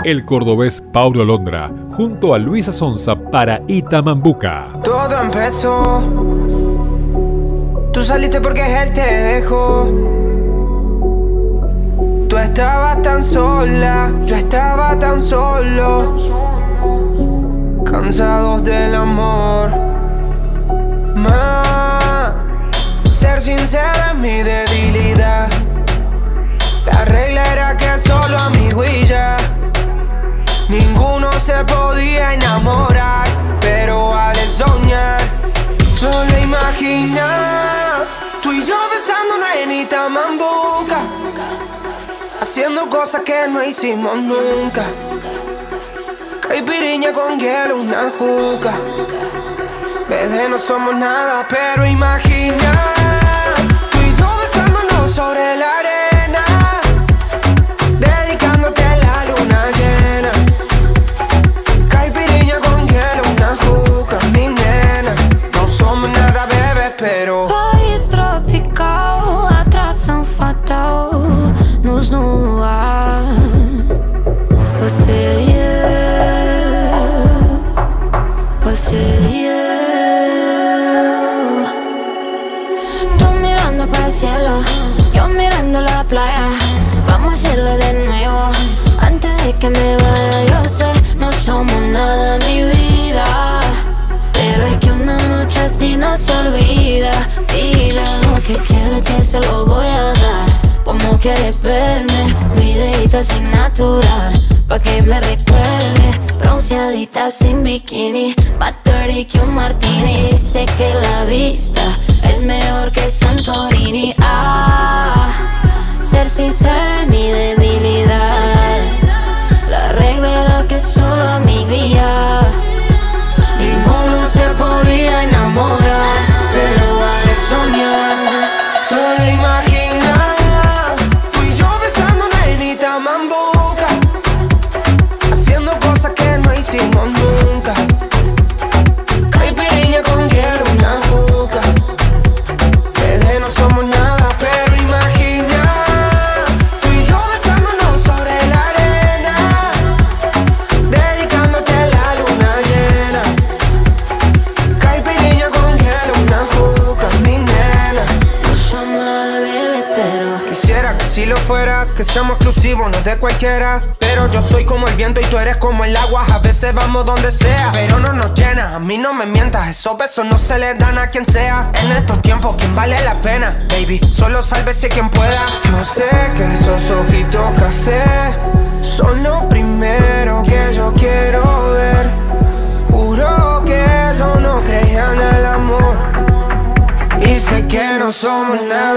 el cordobés Paulo Londra junto a Luisa Sonza para Itamambuca. Todo empezó, tú saliste porque él te dejó. Tú estabas tan sola, yo estaba tan solo, cansados del amor. Ser sincera es mi debilidad. La regla era que solo amigo y ya. Ninguno se podía enamorar, pero al soñar, solo imaginar tú y yo besándonos en Itamambuca, haciendo cosas que no hicimos nunca. Caipiriña con hielo, una juca. Bebé, no somos nada, pero imagina tú y yo besándonos sobre la arena, dedicándote a la luna llena. Caipiriña con hielo, una juca, mi nena. No somos nada, bebé, pero país tropical, atração fatal, nos no ar. Você e eu, você e eu. Para el cielo, yo mirando la playa. Vamos a hacerlo de nuevo, antes de que me vaya. Yo sé, no somos nada, mi vida, pero es que una noche así no se olvida. Dile lo que quiero que se lo voy a dar. Como quieres verme, videíto así natural, pa' que me recuerde, bronceadita sin bikini, más dirty que un martini. Dice que la vista es mejor que Santorini. Ser sincera es mi debilidad. La regla era que solo amigo y ya. Ninguno se podía enamorar, pero vale soñar. Solo imagina tú y yo besándonos en Itamambuca, haciendo cosas que no hicimos nunca. Caipiriña con hielo, una juca. Bebé, no somos nada, pero imagina tú y yo besándonos sobre la arena, dedicándote a la luna llena. Caipiriña con hielo, una juca, mi nena. No somos nada, bebé, pero quisiera que si lo fuera, que seamos exclusivos, no de cualquiera. Pero yo soy como el viento y tú eres como el agua. A veces vamos donde sea, pero no nos llena. A mí no me mientas, esos besos no se les dan a quien sea. En estos tiempos, ¿quién vale la pena? Baby, solo sálvese quien pueda. Yo sé que esos ojitos café son lo primero que yo quiero ver. Juro que yo no creía en el amor, y sé que no somos nada,